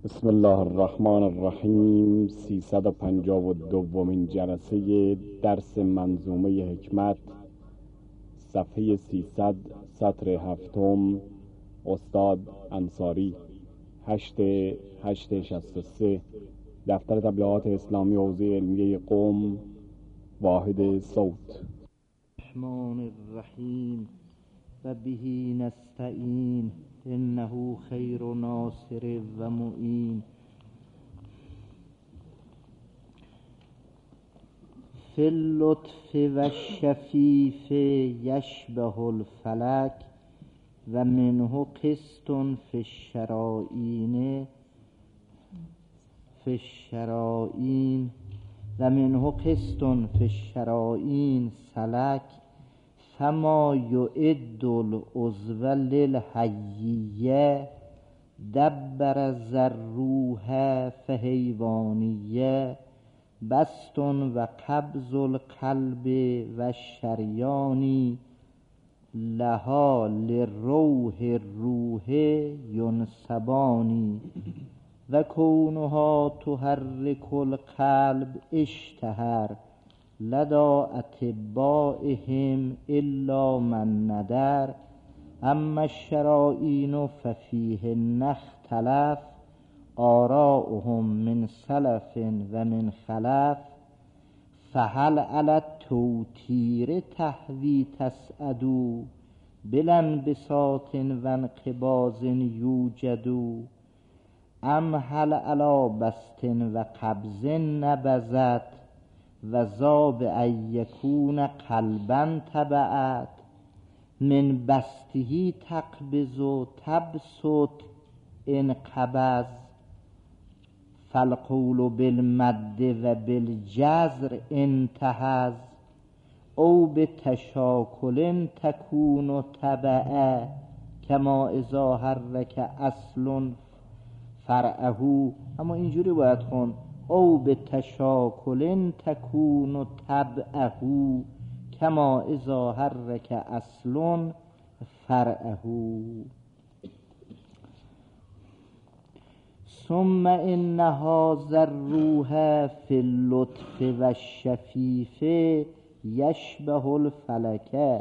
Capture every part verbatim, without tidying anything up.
بسم الله الرحمن الرحیم. سیصد و پنجاه و دومین جلسه درس منظومه حکمت، صفحه سیصد، سطر هفتم، استاد انصاری، هشت هشت شصت و سه، دفتر تبلیغات اسلامی حوزه علمیه قم، واحد صوت. الرحمن الرحیم و بهی نستعین انه خیر ناصر و معین. فی اللطف و الشفیف یشبه الفلک و منه قسط فی الشرائین فی الشرائین و منه قسط فی الشرائین سلک فما یعد العضو للحییه دبر ذروح فحیوانیه بسط و قبض القلب و الشریان لها لروح الروح ینسبانی و کونها تحرک القلب اشتهر لدى اطبائهم الا من ندر. اما الشرائین ففیهن اختلف آراؤهم من سلف و من خلف فهل علی التوتیر تهوی تسعد بلا انبساط و انقباض یوجد ام هل علی بسط و قبض نبذت و ذاب ان یکون قلبا تبعت من بسطه تقبض و تبسط انقبض فالقول بالمد و بالجزر انتهز او بتشاکل تکون تبعه کما اذا حرک اصل فرعه. اما اینجوری باید خون او به تشاکل تکون تبعه کما اذا حرک اصل فرعه. ثم ان هذا الروح فی اللطف و الشفیف یشبه الفلک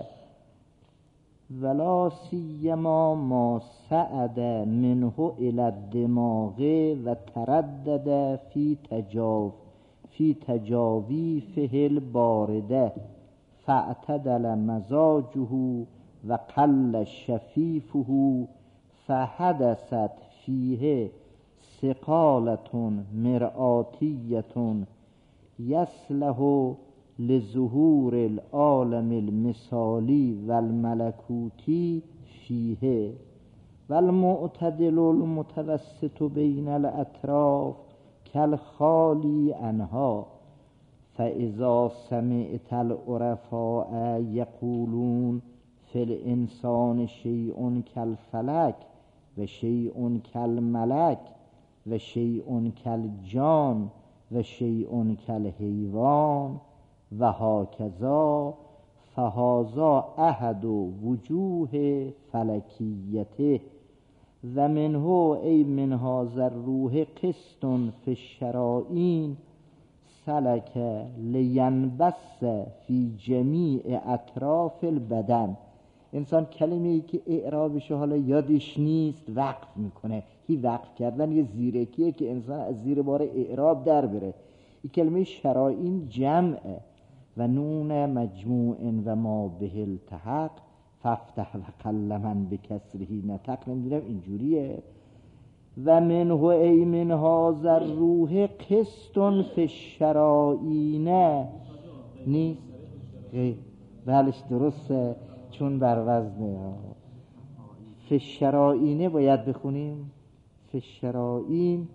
ولا سیما ما صعد منه الى الدماغ و تردد فی تجاو فی تجاویفه البارده فاعتدل مزاجه و قل شفیفه فحدثت فیه ثقالة مرآتیة یصلح لظهور العالم المثالی و الملکوتی فیه و المعتدل المتوسط بین الاطراف کالخالی عنها. فاذا سمعت العرفاء یقولون فی الانسان شیء کالفلک و شیء کالملک و شیء کالجان و شیء کالحیوان و هاکذا فهذا احد وجوه فلکیته و منه ای من هذا الروح قسط فی الشرائین سلک لینبث فی جمیع اطراف البدن. انسان کلمه ای که اعرابش حالا یادش نیست وقف میکنه. هی وقف کردن یه زیرکیه که انسان از زیر بار اعراب در بره. این کلمه شرائین جمعه و نون مجموع و ما به التحق فافتح و قل من بکسره نطق. نمیدونم اینجوریه. و منه ای من هذا الروح قسط فی الشرائین نیست. بلش درسته چون بر وزنه. فی الشرائین باید بخونیم. فی الشرائین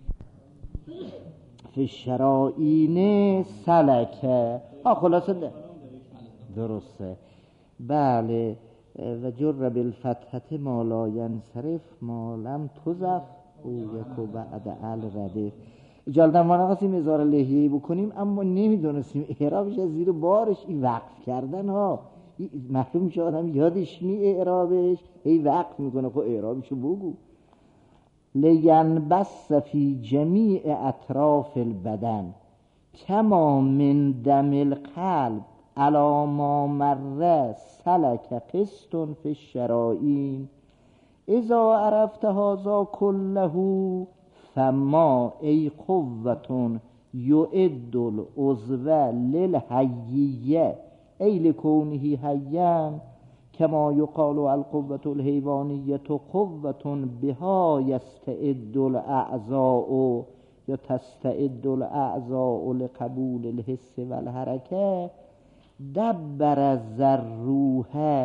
فی الشرائین سلکه. ها خلاصه ده. درسته. بله. و جر بالفتحة ما لا ینصرف ما لم تضف او یکو بعد الردف. اجالتا ما نخواستیم اظهار لحیه‌ای بکنیم اما نمیدونستیم اعرابش از زیر بارش این وقف کردن ها معلوم میشه آدم یادش نی اعرابش هی وقت میکنه. خب اعرابشو بگو. لینبس فی جمیع اطراف البدن کما من دم القلب علی ما مر سلک قسط فی الشرائین اذا عرفت هذا کله فما ای قوة یعد العضو للحییه ای لکونه حیا کما یقال القوة الحیوانیة قوة بها یستعد الاعضاء یا تستعد الاعضاء لقبول الحس والحرکه دبر الروح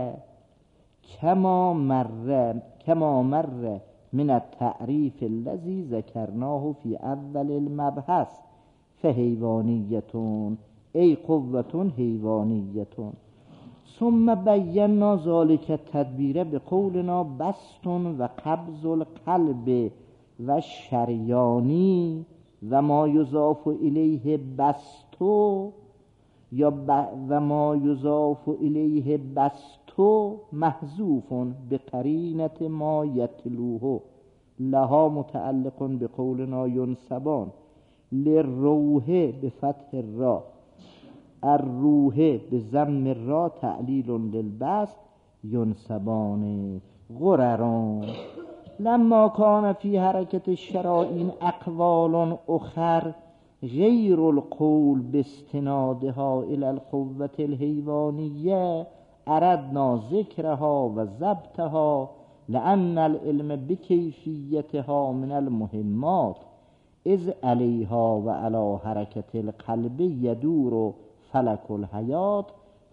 کما مر کما مر من التعریف الذی ذکرناه فی اول المبحث فحیوانیتون ای قوة حیوانیتون ثم بینا ذلک التدبیر بقولنا بسط و قبض القلب و شریانی و ما یضاف الیه بسطو یا ب... و ما یضاف الیه بسطو محذوف بقرینت ما یتلوه لها متعلق بقولنا ینسبان للروح بفتح الراء الروح بضم الراء تعلیل للبسط ینسبان غرران لما کان فی حرکت الشرائین اقوال اخر غیر القول باستنادها الى القوة الحیوانیه اردنا ذکرها و ضبطها لأن العلم بکیفیتها من المهمات اذ علیها و علی حرکت القلب یدور فلک الحیات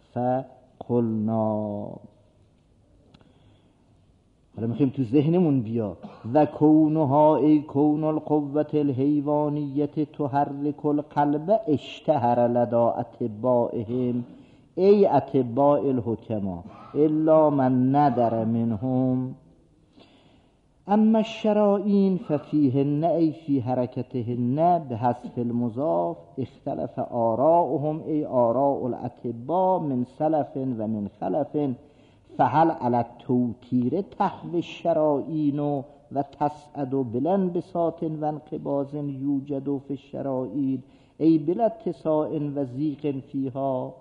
فقلنا. حالا میخوایم تو ذهنمون بیا و کونها ای کون القوة الحیوانیت تحرک القلب اشتهر لدا اتباعهم ای اتباع الحکما الا من ندر منهم اما الشرائین ففیهن ای فی حرکتهن بحذف المضاف اختلف آراؤهم ای آراء الاتباع من سلف و من خلف فهل على التوتیر تحوی الشرائین و تسعد بلانبساط و انقباض یوجد فی الشرائین ای بلا اتساع و ضیق فیها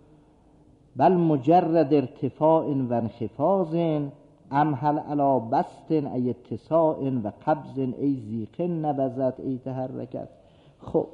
بل مجرد ارتفاع و انخفاض ام هل علی بسط ای اتساع و قبض ای ضیق نبضت ای تحرکت. خب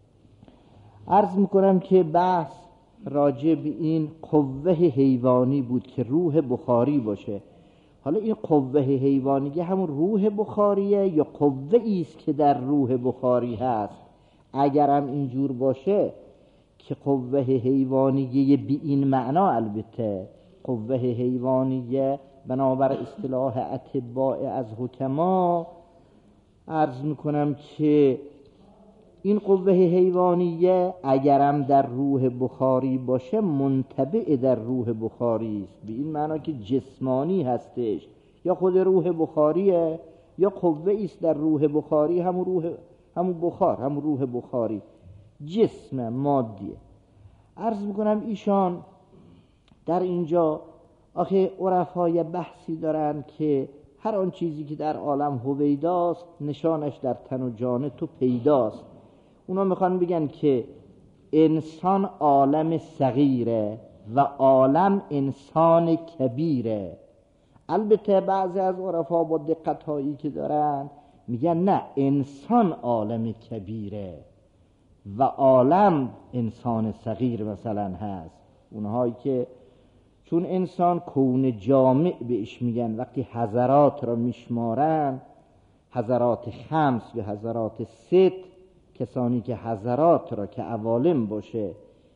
عرض میکنم که بحث راجع به این قوه حیوانی بود که روح بخاری باشه. حالا این قوه حیوانی همون روح بخاریه یا قوه ایست که در روح بخاری هست؟ اگرم اینجور باشه که قوه حیوانیه بی این معنا، البته قوه حیوانیه بنابر اصطلاح اتباع از حکما، عرض میکنم که این قوه حیوانیه اگرم در روح بخاری باشه منتبع در روح بخاری است، به این معنا که جسمانی هستش، یا خود روح بخاریه یا قوه است در روح بخاری، همون روح همون بخار همون روح بخاری جسم مادیه. عرض میکنم ایشان در اینجا آخه عرفای بحثی دارن که هر آن چیزی که در عالم هویداست نشانش در تن و جان تو پیداست. اونا میخوان بگن که انسان عالم صغیره و عالم انسان کبیره. البته بعضی از عرفا با دقت هایی که دارن میگن نه، انسان عالم کبیره و عالم انسان صغیر مثلا هست. اونهایی که چون انسان کون جامع بهش میگن، وقتی حضرات را میشمارن، حضرات خمس و حضرات ست، کسانی که حضرات را که عوالم باشه،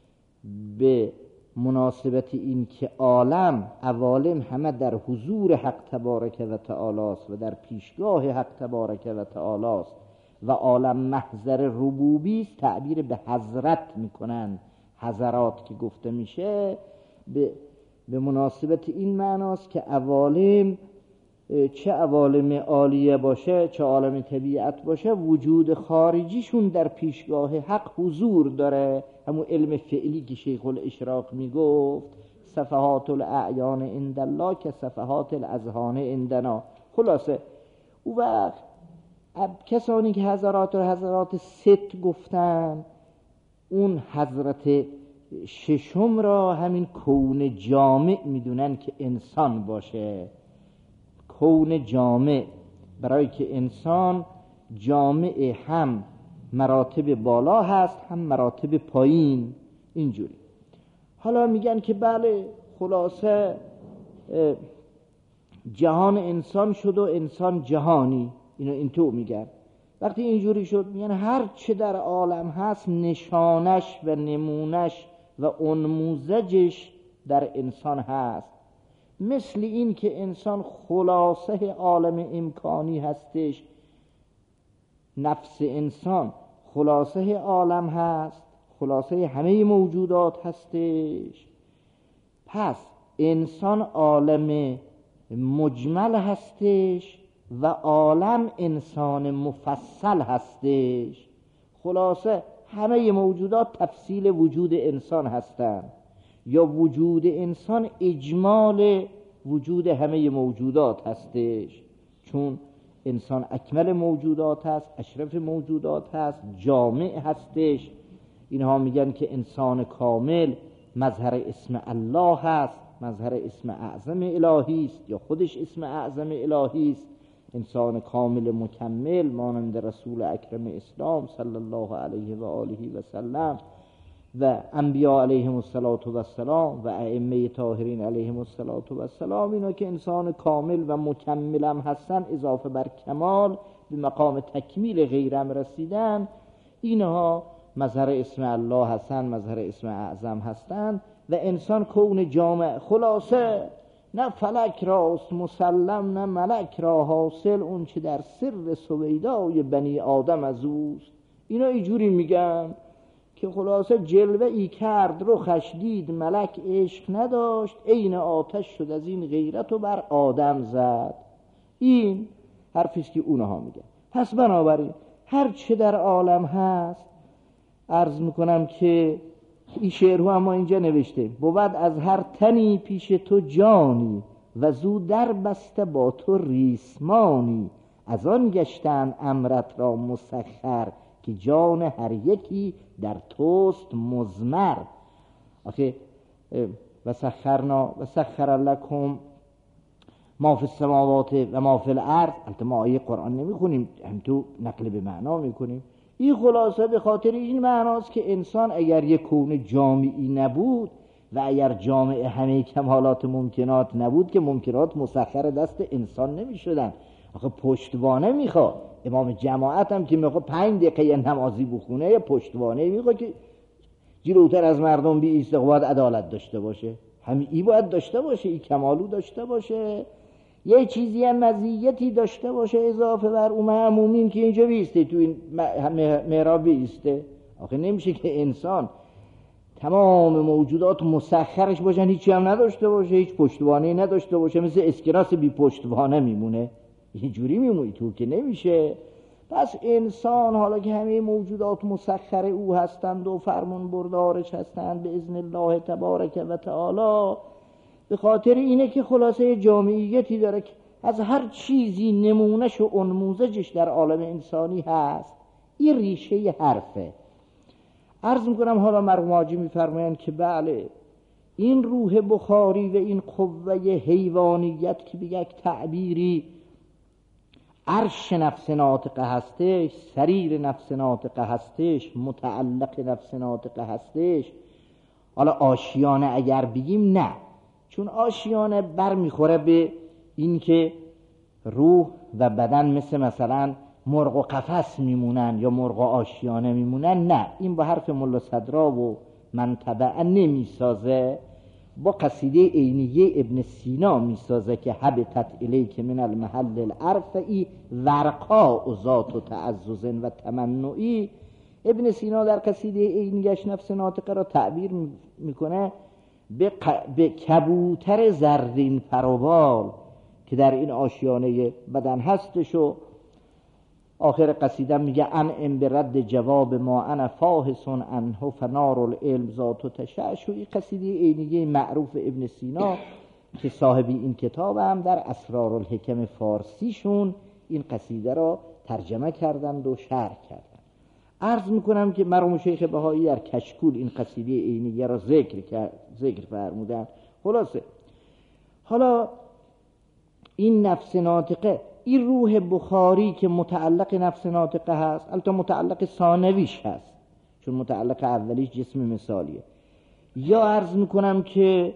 به مناسبت این که عالم عوالم همه در حضور حق تبارک و تعالی است و در پیشگاه حق تبارک و تعالی است و عالم محضر ربوبی است، تعبیر به حضرت میکنن. حضرات که گفته میشه به به مناسبت این معناست که عوالم، چه عوالم عالیه باشه چه عالم طبیعت باشه، وجود خارجیشون در پیشگاه حق حضور داره. همون علم فعلی که شیخ الاشراق میگفت صفحات الاعیان عند الله که صفحات الاذهان عندنا. خلاصه او وقت کسانی که حضرات و حضرات ست گفتن، اون حضرت ششم را همین کون جامع میدونن که انسان باشه. کون جامع، برای که انسان جامع هم مراتب بالا هست هم مراتب پایین. اینجوری حالا میگن که بله خلاصه جهان انسان شد و انسان جهانی. اینو اینطور میگن. وقتی اینجوری شد میگن هر چه در عالم هست نشانش و نمونش و انموزجش در انسان هست. مثل این که انسان خلاصه عالم امکانی هستش، نفس انسان خلاصه عالم هست، خلاصه همه موجودات هستش. پس انسان عالم مجمل هستش و عالم انسان مفصل هستش. خلاصه همه موجودات تفصیل وجود انسان هستند، یا وجود انسان اجمال وجود همه موجودات هستش، چون انسان اکمل موجودات هست، اشرف موجودات هست، جامع هستش. اینها میگن که انسان کامل مظهر اسم الله هست، مظهر اسم اعظم الهی است، یا خودش اسم اعظم الهی است. انسان کامل مکمل مانند رسول اکرم اسلام صلی الله علیه و آله و سلم و انبیاء علیهم السلام و ائمه طاهرین علیهم السلام، اینا که انسان کامل و مکمل هم هستن، اضافه بر کمال به مقام تکمیل غیرم رسیدن، اینها مظهر اسم الله هستن، مظهر اسم اعظم هستن. و انسان کون جامع، خلاصه نه فلک راست مسلم نه ملک را حاصل، اون چه در سر سویدای بنی آدم از اوست. اینا اینجوری میگن که خلاصه جلوه ای کرد رخش دید ملک عشق نداشت، عین آتش شد از این غیرت و بر آدم زد. این حرفیست که اونها میگن. پس بنابراین هر چه در عالم هست، عرض میکنم که این شعر اما اینجا نوشته بود از هر تنی پیش تو جانی و زو در بسته با تو ریسمانی، از آن گشتن امرت را مسخر که جان هر یکی در توست مزمر. آخه و سخرنا و سخر لکم ما فی السماوات و ما فی الارض. البته ما آیه قرآن نمیخونیم، هم تو نقل به معنا میکنیم. این خلاصه به خاطر این معناست که انسان اگر یک کون جامعی نبود و اگر جامع همه کمالات ممکنات نبود که ممکنات مسخر دست انسان نمی شدن. آخه پشتوانه میخواد. امام جماعت هم که میخواد پنج دقیقه نمازی بخونه، پشتوانه میخواد که جلوتر از مردم بی ایسته، باید عدالت داشته باشه، همین ای باید داشته باشه، ای کمالو داشته باشه، یه چیزی هم مزیتی داشته باشه اضافه بر اون معمومین که اینجا بیسته، تو این محراب بیسته. آخه نمیشه که انسان تمام موجودات مسخرش باشن، هیچی هم نداشته باشه، هیچ پشتوانه‌ای نداشته باشه، مثل اسکناس بی پشتوانه میمونه. اینجوری میمونه تو که نمیشه. پس انسان حالا که همه موجودات مسخر او هستند و فرمان بردارش هستند به اذن الله تبارک و تعالی، به خاطر اینه که خلاصه جامعیتی داره که از هر چیزی نمونش و انموزجش در عالم انسانی هست. این ریشه حرفه. عرض میکنم حالا مرحوم حاجی میفرمایند که بله این روح بخاری و این قوه حیوانیت که به یک تعبیری عرش نفس ناطقه هستش، سریر نفس ناطقه هستش، متعلق نفس ناطقه هستش. حالا آشیانه اگر بگیم نه، چون آشیانه بر میخوره به این که روح و بدن مثل مثلا مرغ و قفس میمونن یا مرغ و آشیانه میمونن. نه، این با حرف ملا صدرا و منطبع نمیسازه، با قصیده عینیه ابن سینا میسازه که حبتت الیک من المحل الارفعی ورقا و ذات و تعزز و تمنعی. ابن سینا در قصیده عینیش نفس ناطقه را تعبیر میکنه به, ق... به کبوتر زرین پروبال که در این آشیانه بدن هستش. و آخر قصیده میگه انعم به رد جواب ما انا فاحسون انه فنار العلم ذات و تشعش. و این قصیده عینیه معروف ابن سینا که صاحبی این کتاب هم در اسرار الحکم فارسیشون این قصیده را ترجمه کردند و شرح کردند. عرض میکنم که مرحوم شیخ بهایی در کشکول این قصیده عینیه را ذکر کرد، ذکر فرمودند. خلاصه حالا این نفس ناطقه، این روح بخاری که متعلق نفس ناطقه هست، البته متعلق ثانویش هست چون متعلق اولیش جسم مثالیه، یا عرض میکنم که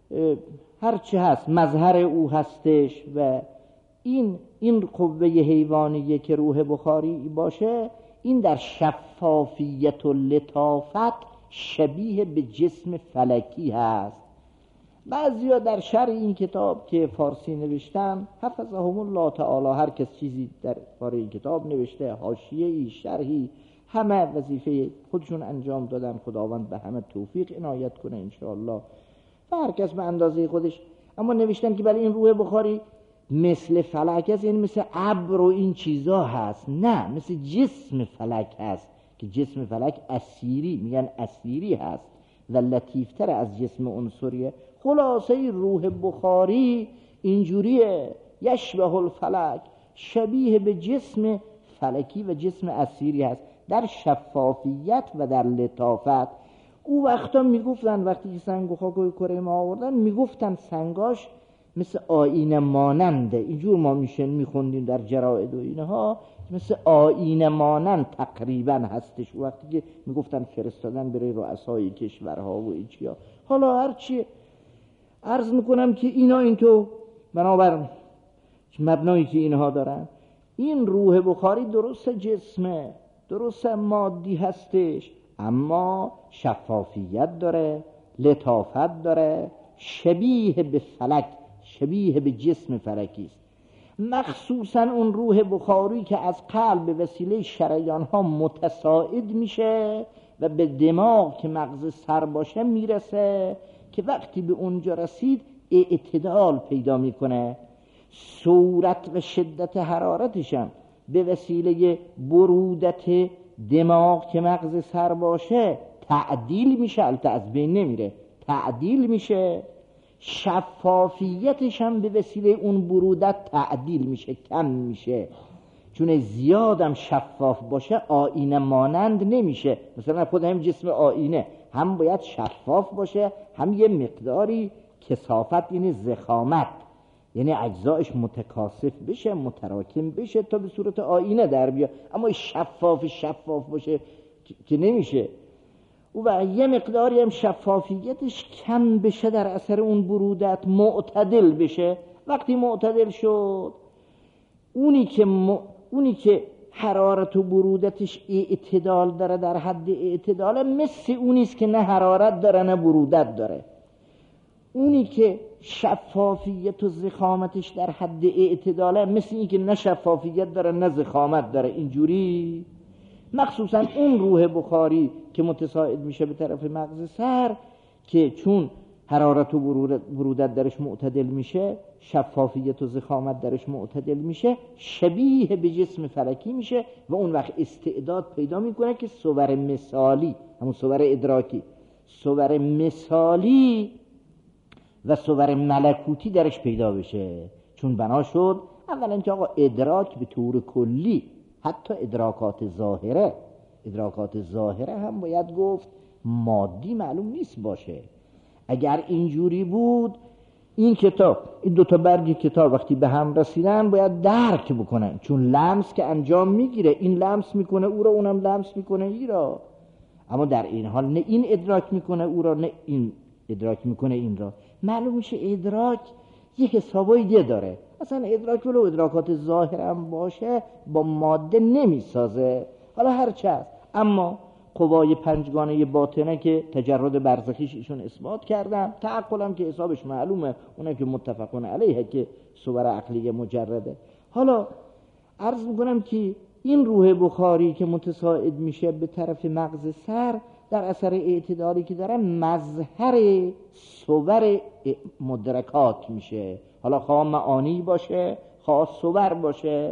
هرچی هست مظهر او هستش و این این قوه حیوانیه که روح بخاری باشه، این در شفافیت و لطافت شبیه به جسم فلکی هست. بعضیا در شرح این کتاب که فارسی نوشتن حفظهم الله تعالی، هر کس چیزی در باره این کتاب نوشته، حاشیه‌ای، شرحی، همه وظیفه خودشون انجام دادن. خداوند به همه توفیق عنایت کنه انشاءالله و هر کس به اندازه خودش. اما نوشتن که برای این روح بخاری مثل فلک هست، یعنی مثل ابر و این چیزا هست. نه، مثل جسم فلک هست که جسم فلک اسیری، میگن اسیری هست و لطیفتر از جسم عنصریه. خلاصه روح بخاری اینجوریه، یشبه الفلک، شبیه به جسم فلکی و جسم اسیری هست در شفافیت و در لطافت. او وقتا میگفتن وقتی که سنگ و خاک و کره ما آوردن، میگفتن سنگاش مثل آینه ماننده. اینجور ما میشن میخوندیم در جرائد و اینها، مثل آینه مانند تقریبا هستش. وقتی که میگفتن فرستادن برای رؤسای کشورها و ایچیا. حالا هرچی عرض میکنم که اینا اینطور بنابر مبنایی که اینها دارن، این روح بخاری درست جسمه، درست مادی هستش، اما شفافیت داره، لطافت داره، شبیه به فلک، شبیه به جسم فلکی است. مخصوصا اون روح بخاری که از قلب به وسیله شریان ها متصاعد میشه و به دماغ که مغز سر باشه میرسه، که وقتی به اونجا رسید اعتدال پیدا میکنه. صورت و شدت حرارتش هم به وسیله برودت دماغ که مغز سر باشه تعدیل میشه، البته از بین نمیره، تعدیل میشه. شفافیتش هم به وسیله اون برودت تعدیل میشه، کم میشه. چون زیادم شفاف باشه آینه مانند نمیشه. مثلا خود هم جسم آینه هم باید شفاف باشه، هم یه مقداری کثافت، یعنی ضخامت، یعنی اجزایش متکاثف بشه، متراکم بشه تا به صورت آینه در بیاد. اما شفاف شفاف باشه که نمیشه. و یه مقداری هم شفافیتش کم بشه در اثر اون برودت، معتدل بشه. وقتی معتدل شد، اونی که م... اونی که حرارت و برودتش اعتدال داره، در حد اعتداله، مثل اونیست که نه حرارت داره نه برودت داره. اونی که شفافیت و ضخامتش در حد اعتداله، مثل این که نه شفافیت داره نه ضخامت داره. اینجوری مخصوصا اون روح بخاری که متصاعد میشه به طرف مغز سر، که چون حرارت و برودت درش معتدل میشه، شفافیت و ضخامت درش معتدل میشه، شبیه به جسم فلکی میشه و اون وقت استعداد پیدا میکنه که صور مثالی، همون صور ادراکی، صور مثالی و صور ملکوتی درش پیدا بشه. چون بنا شد اولا که آقا ادراک به طور کلی، حتی ادراکات ظاهره، ادراکات ظاهره هم باید گفت مادی معلوم نیست باشه. اگر اینجوری بود این کتاب، این دوتا برگی کتاب وقتی به هم رسیدن باید درک بکنن، چون لمس که انجام میگیره، این لمس میکنه او را، اونم لمس میکنه ای را. اما در این حال نه این ادراک میکنه او را نه این ادراک میکنه این را. معلوم میشه ادراک یه حسابای دیگه داره. اصلا ادراک ولو ادراکات ظاهر هم باشه با ماده نمیسازه. حالا هر چه هست، اما قوای پنجگانه باطنه که تجرد برزخیش ایشون اثبات کردن، تعقلم که حسابش معلومه، اونه که متفقون علیه که صور عقلی مجرده. حالا عرض میکنم که این روح بخاری که متصاعد میشه به طرف مغز سر، در اثر اعتدالی که داره مظهر صور مدرکات میشه. حالا خواه معانی باشه، خواه صور باشه،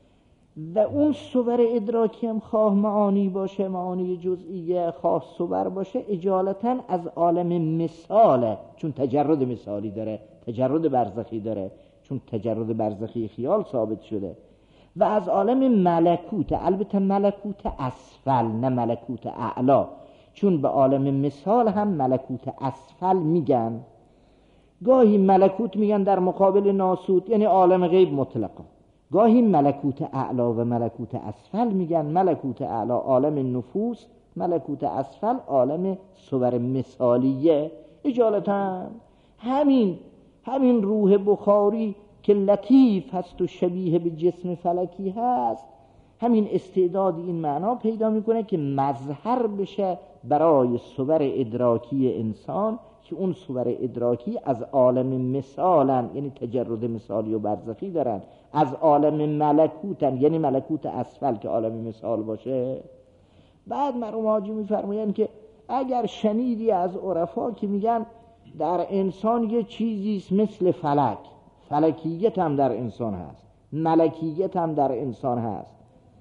و اون صور ادراکی هم خواه معانی باشه، معانی جزئیه، خواه صور باشه، اجالتا از عالم مثاله. چون تجرد مثالی داره، تجرد برزخی داره، چون تجرد برزخی خیال ثابت شده. و از عالم ملکوت، البته ملکوت اسفل نه ملکوت اعلا، چون به عالم مثال هم ملکوت اسفل میگن. گاهی ملکوت میگن در مقابل ناسوت، یعنی عالم غیب مطلقا. گاهی ملکوت اعلا و ملکوت اسفل میگن. ملکوت اعلا عالم نفوس، ملکوت اسفل عالم صور مثالیه. اجالتا همین همین روح بخاری که لطیف هست و شبیه به جسم فلکی هست، همین استعداد این معنا پیدا میکنه که مظهر بشه برای صور ادراکی انسان، که اون صور ادراکی از عالم مثالن، یعنی تجرد مثالی و برزخی دارن، از عالم ملکوتن، یعنی ملکوت اسفل که عالم مثال باشه. بعد مرحوم حاجی میفرمایند که اگر شنیدی از عرفا که میگن در انسان یه چیزیست مثل فلک، فلکیت هم در انسان هست، ملکیت هم در انسان هست،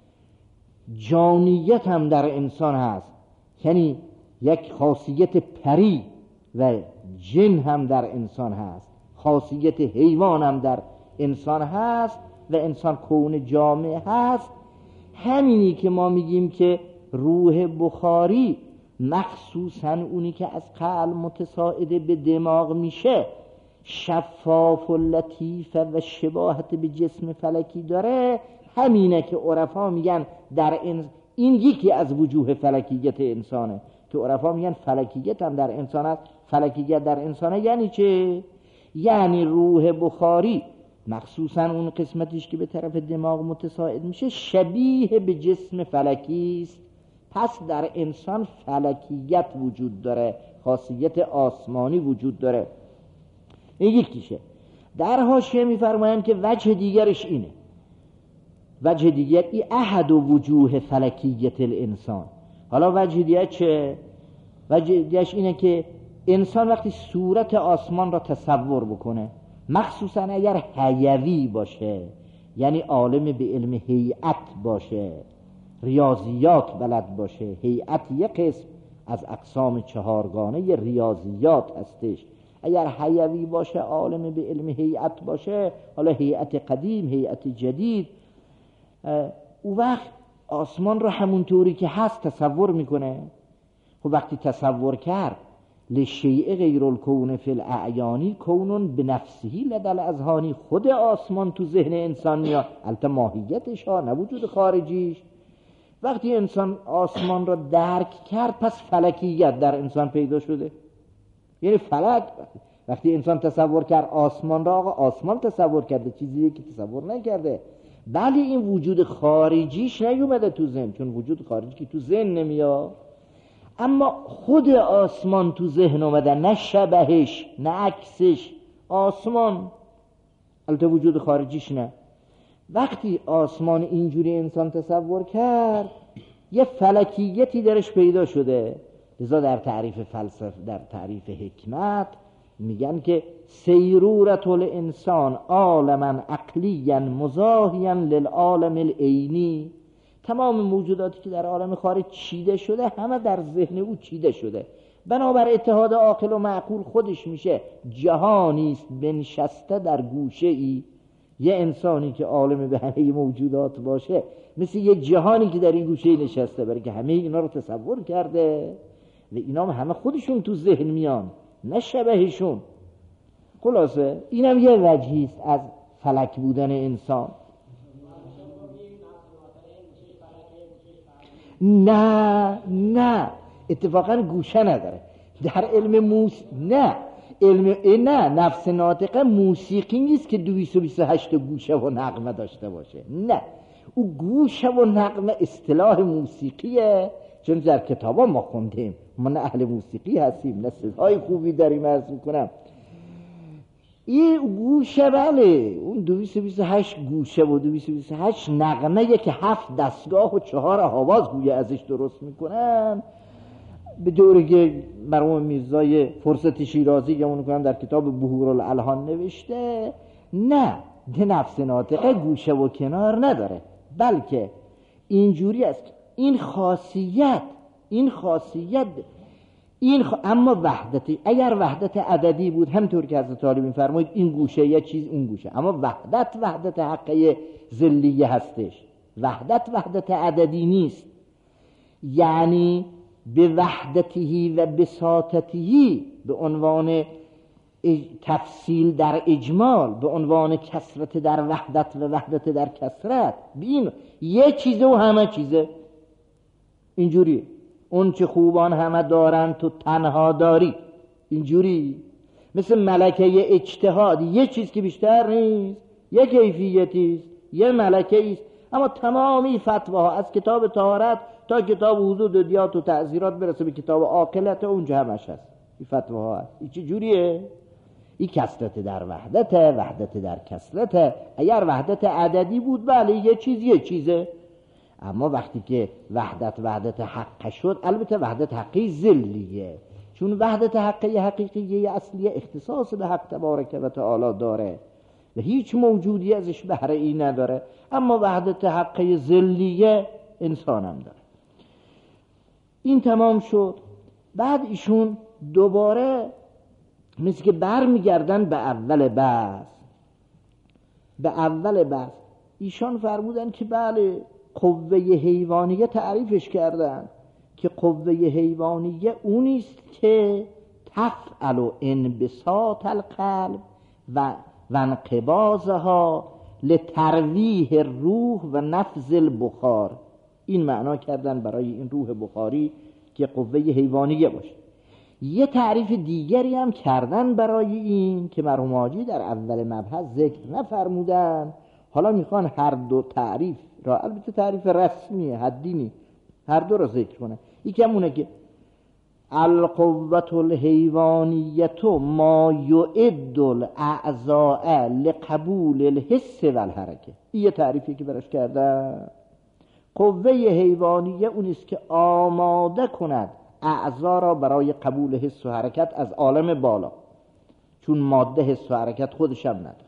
جانیت هم در انسان هست، یعنی یک خاصیت پری و جن هم در انسان هست، خاصیت حیوان هم در انسان هست و انسان کون جامع هست. همینی که ما میگیم که روح بخاری مخصوصا اونی که از قلب متصاعد به دماغ میشه شفاف و لطیف و شباهت به جسم فلکی داره، همینه که عرفا میگن در این این یکی از وجوه فلکیت انسانه، که عرفا میگن فلکیت هم در انسان است. فلکیت در انسانه یعنی چه؟ یعنی روح بخاری مخصوصا اون قسمتیش که به طرف دماغ متصاعد میشه شبیه به جسم فلکی است. پس در انسان فلکیت وجود داره، خاصیت آسمانی وجود داره. این یکیشه. در حاشیه میفرمایند که وجه دیگرش اینه، وجه دیگر ای احد و وجوه فلکیت الانسان. حالا وجه دیگر چه؟ وجه دیگرش اینه که انسان وقتی صورت آسمان را تصور بکنه، مخصوصا اگر حیوی باشه، یعنی عالم به علم هیئت باشه، ریاضیات بلد باشه. هیئت یک قسم از اقسام چهارگانه ریاضیات هستش. اگر حیوی باشه، عالم به علم هیئت باشه، حالا هیئت قدیم، هیئت جدید، او وقت آسمان رو همونطوری که هست تصور میکنه. خب وقتی تصور کرد لشیء غیر الکون فی الاعیانی کونون بنفسهی لدل اذهانی، خود آسمان تو ذهن انسان میاد، البته ماهیتش ها، نه وجود خارجیش. وقتی انسان آسمان را درک کرد، پس فلکیت در انسان پیدا شده. یعنی فلک وقتی انسان تصور کرد آسمان را، آقا آسمان تصور کرده، چیزی که تصور نکرده. ولی این وجود خارجیش نیومده تو ذهن، چون وجود خارجی که تو ذهن نمیاد، اما خود آسمان تو ذهن اومده، نه شبهش نه عکسش، آسمان، البته وجود خارجیش نه. وقتی آسمان اینجوری انسان تصور کرد، یه فلکیتی درش پیدا شده. لذا در تعریف فلسفه، در تعریف حکمت میگن که سیرورت الانسان عالما عقلیا مزاحیا للعالم العینی. تمام موجوداتی که در عالم خارج چیده شده همه در ذهن او چیده شده. بنابر اتحاد عاقل و معقول خودش میشه جهانی است بنشسته در گوشه ای. یه انسانی که عالم به همه موجودات باشه مثل یه جهانی که در این گوشه نشسته، برای که همه اینا رو تصور کرده و اینا همه خودشون تو ذهن میان، نه شبهشون. خلاصه اینم یه وجهی است از فلک بودن انسان. نه نه اتفاقا گوشه نداره در علم موس نه علم نه نفس ناطقه موسیقی نیست که دویست و بیست و هشت گوشه و نغمه داشته باشه. نه، او گوشه و نغمه اصطلاح موسیقیه، چون در کتابا ما خوندیم، ما نه اهل موسیقی هستیم نه صدای خوبی داریم. عرض میکنم این گوشه، بله اون دویست و بیست و هشت گوشه و دویست و بیست و هشت نغمه که هفت دستگاه و چهار آواز گویا ازش درست میکنن، به دوره که مرحوم میرزای فرصت شیرازی گمون کنم در کتاب بحور الالحان نوشته. نه، ده نفس ناطقه گوشه و کنار نداره، بلکه اینجوری است. این خاصیت این خاصیت این خ... اما وحدت، اگر وحدت عددی بود همطور که حضرت علی می‌فرمایید این گوشه یه چیز اون گوشه، اما وحدت وحدت حقه ذلیه هستش، وحدت وحدت عددی نیست. یعنی به وحدتهی و بساطتهی به عنوان تفصیل در اجمال، به عنوان کثرت در وحدت و وحدت در کثرت، بین یه چیزه و همه چیزه. اینجوری اون چه خوبان همه دارن تو تنها داری، اینجوری مثل ملکه اجتهاد، یه چیز که بیشتر نیست، یه کیفیتیست، یه ملکه است، اما تمامی فتواها از کتاب طهارت تا کتاب حدود و دیات و تعزیرات برسه به کتاب عاقلت، اونجا همش هست این فتواها هست. این چه جوریه؟ این کثرت در وحدت، وحدت در کثرت. اگر وحدت عددی بود بله یه چیز یه چیزه، اما وقتی که وحدت وحدت حق شد، البته وحدت حقی ذلیه، چون وحدت حقی حقیقیه اصلی اختصاص به حق تبارک و تعالی داره و هیچ موجودی ازش بهره ای نداره، اما وحدت حقی ذلیه انسان هم داره. این تمام شد. بعد ایشون دوباره مثل که بر میگردن به اول بحث، به اول بحث ایشان فرمودن که بله قوه حیوانیه تعریفش کردن که قوه حیوانیه اونیست که تفعل انبساط القلب و انقباضها لترویح روح و نفذ البخار. این معنا کردن برای این روح بخاری که قوه حیوانیه باشه. یه تعریف دیگری هم کردن برای این که مرحوم حاجی در اول مبحث ذکر نفرمودن، حالا میخوان هر دو تعریف را، البته تعریف رسمیه حدی نی، هر دو را ذکر کنه. یکی همونه که القوة الحیوانیت ما یعد الاعضاء لقبول الحس و الحرکه. این یه تعریفی که براش کردن. قوه حیوانیه اونیست که آماده کند اعضا را برای قبول حس و حرکت از عالم بالا، چون ماده حس و حرکت خودش هم نداره.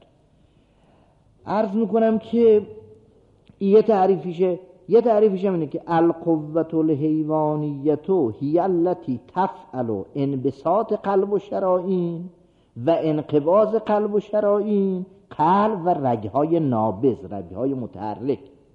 عرض میکنم که یه تعریفیشه. یه تعریفش هم اینه که القوة الحیوانیت هی التی تفعل انبساط قلب و شرائین و انقباض قلب و شرائین، قلب و رگهای نابض، رگهای متحرک.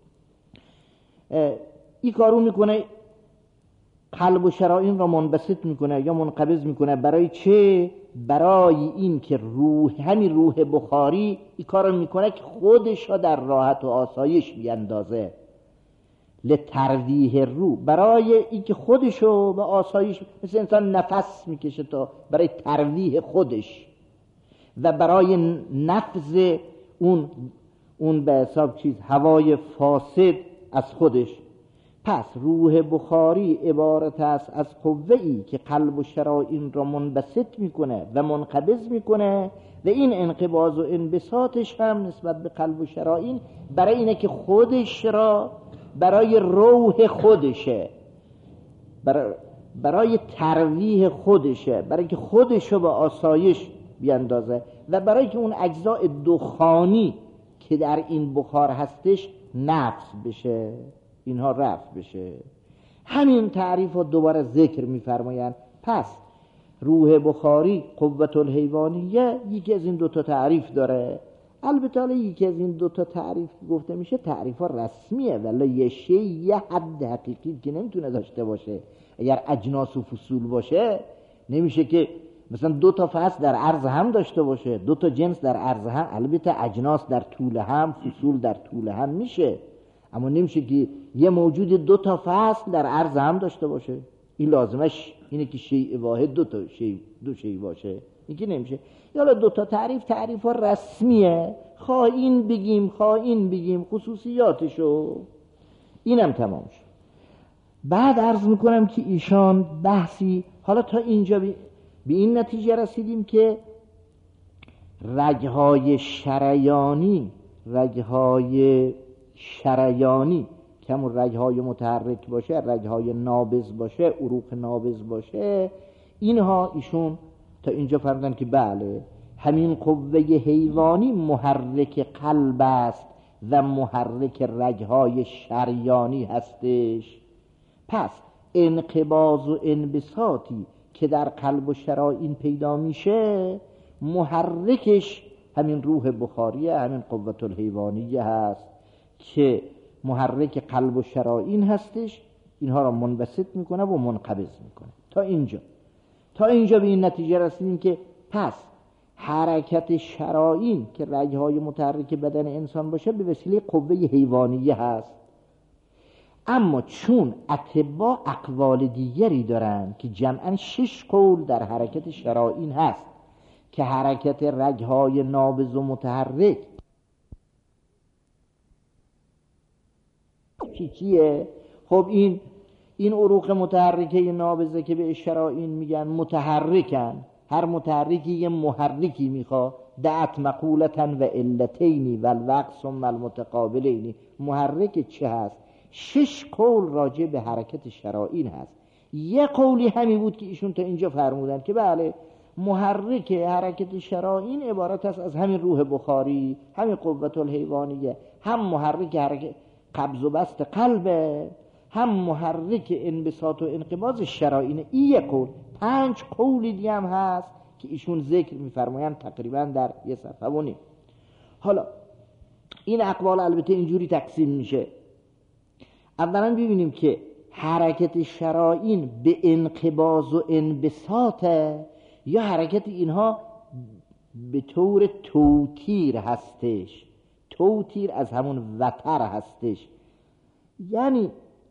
این کارو میکنه، قلب و شرائین را منبسط میکنه یا منقبض میکنه. برای چه؟ برای این که روح، همین روح بخاری این کارو میکنه که خودش را در راحت و آسایش بیندازه، لترویح روح، برای این که خودش رو به آسایش، مثل انسان نفس میکشه تا برای ترویح خودش و برای نفذ اون اون به حساب چیز هوای فاسد از خودش. پس روح بخاری عبارت است از قوه‌ای که قلب و شرائین را منبسط میکنه و منقبض میکنه و این انقباض و انبساطش هم نسبت به قلب و شرائین برای اینه که خودش را برای روح خودشه، برای, برای ترویح خودشه، برای که خودش رو به آسایش بیندازه و برای که اون اجزاء دخانی که در این بخار هستش نفس بشه، اینها رفع بشه. همین تعریف رو دوباره ذکر می‌فرمایند. پس روح بخاری قوة الحیوانیه یکی از این دوتا تعریف داره. البته یکی از این دوتا تعریف گفته میشه تعریف ها رسمیه، ولی یه شی یه حد حقیقی که نمیتونه داشته باشه. اگر اجناس و فصول باشه نمیشه که مثلا دو تا فصل در عرض هم داشته باشه، دو تا جنس در عرض هم. البته اجناس در طول هم، فصول در طول هم میشه، اما نمیشه که یه موجود دو تا فصل در عرض هم داشته باشه. این لازمش اینه که شیء واحد دو تا شیء دو شیء باشه، این که نمیشه. یالا دو تا تعریف تعریف ها رسمیه، خواه این بگیم خواه این بگیم، خصوصیاتشو. اینم تمام شد. بعد عرض میکنم که ایشان بحثی، حالا تا اینجا به این نتیجه رسیدیم که رگهای شریانی، رگهای شریانی که همون رگهای متحرک باشه، رگهای نابض باشه، عروق نابض باشه، اینها ایشون تا اینجا فهمیدن که بله همین قوه حیوانی محرک قلب است و محرک رگهای شریانی هستش. پس انقباض و انبساطی که در قلب و شرائین پیدا میشه محرکش همین روح بخاریه، همین قوت الحیوانیه هست که محرک قلب و شرائین هستش، اینها را منبسط میکنه و منقبض میکنه. تا اینجا تا اینجا به این نتیجه رسیدیم که پس حرکت شرائین که رگهای متحرک بدن انسان باشه به وسیله قوه حیوانیه هست. اما چون اطباء اقوال دیگری دارن که جمعاً شش قول در حرکت شرائین هست که حرکت رگهای نابض و متحرک چی چیه؟ خب این این عروق متحرکه نابضه که به شرائین میگن متحرکن، هر متحرکی یه محرکی میخوا، دعت مقولتن و علتینی و الوقت ثم المتقابلینی. محرک چه هست؟ شش قول راجع به حرکت شرائین هست. یه قولی همین بود که ایشون تا اینجا فرمودن که بله محرک حرکت شرائین عبارت است از همین روح بخاری، همین قوت الحیوانیه، هم محرک حرکت قبض و بسط قلبه، هم محرک انبساط و انقباض شرائین. این یک قول. پنج قولی دیگه هم هست که ایشون ذکر میفرمایند تقریبا در یه صفحه و نیم. حالا این اقوال البته اینجوری تقسیم میشه. اولا ببینیم که حرکت شرائین به انقباض و انبساطه یا حرکت اینها به طور توتیر هستش. توتیر از همون وتر هستش، یعنی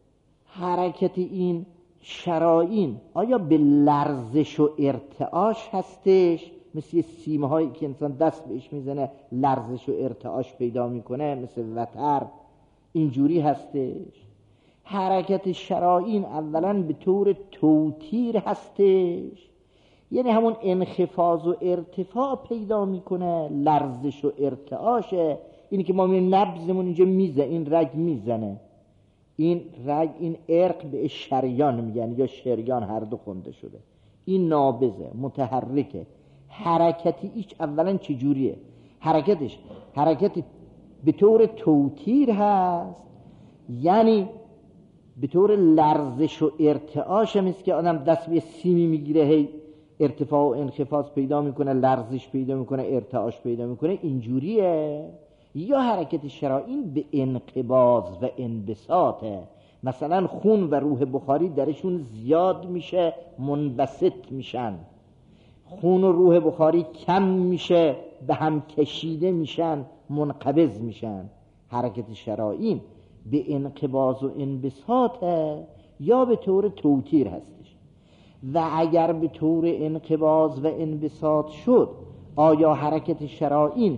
حرکت این شرائین آیا به لرزش و ارتعاش هستش، مثل سیمه هایی که انسان دست بهش میزنه لرزش و ارتعاش پیدا میکنه مثل وتر، اینجوری هستش. حرکت شرائین اولا به طور توتیر هستش، یعنی همون انخفاض و ارتفاع پیدا میکنه، لرزش و ارتعاشه. اینی که ما میگیم نبضمون اینجا میزنه، این رگ میزنه، این رگ، این عرق به شریان میگن یا شریان، هر دو خونده شده. این نابضه، متحرکه. حرکتی ایش اولا چجوریه؟ حرکتش حرکت به طور توتیر هست، یعنی به طور لرزش و ارتعاش، مثل که آدم دست به سیمی میگیره هی ارتفاع و انخفاض پیدا میکنه، لرزش پیدا میکنه، ارتعاش پیدا میکنه، اینجوریه. یا حرکت شرائین به انقباض و انبساطه، مثلا خون و روح بخاری درشون زیاد میشه منبسط میشن، خون و روح بخاری کم میشه به هم کشیده میشن منقبض میشن. حرکت شرائین به انقباض و انبساطه یا به طور توتیر هستش. و اگر به طور انقباض و انبساط شد، آیا حرکت شرائین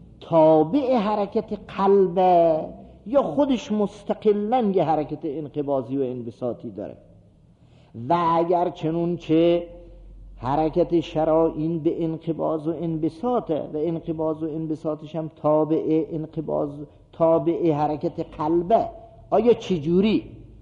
تابع حرکت قلبه یا خودش مستقلاً یه حرکت انقباضی و انبساطی داره؟ و اگر چنون چه حرکت شرائین به انقباض و انبساطه و انقباض و انبساطش هم تابع انقباض تابع حرکت قلبه، آیا چجوری؟